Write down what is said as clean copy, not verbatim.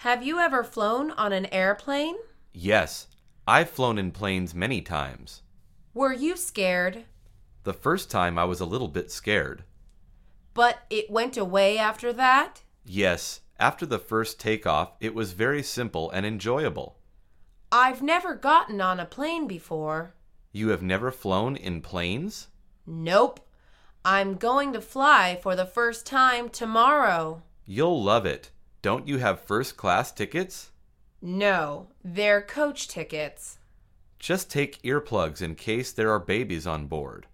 Have you ever flown on an airplane? Yes, I've flown in planes many times. Were you scared? The first time I was a little bit scared. But it went away after that? Yes, after the first takeoff, it was very simple and enjoyable. I've never gotten on a plane before. You have never flown in planes? Nope. I'm going to fly for the first time tomorrow. You'll love it. Don't you have first-class tickets? No, they're coach tickets. Just take earplugs in case there are babies on board.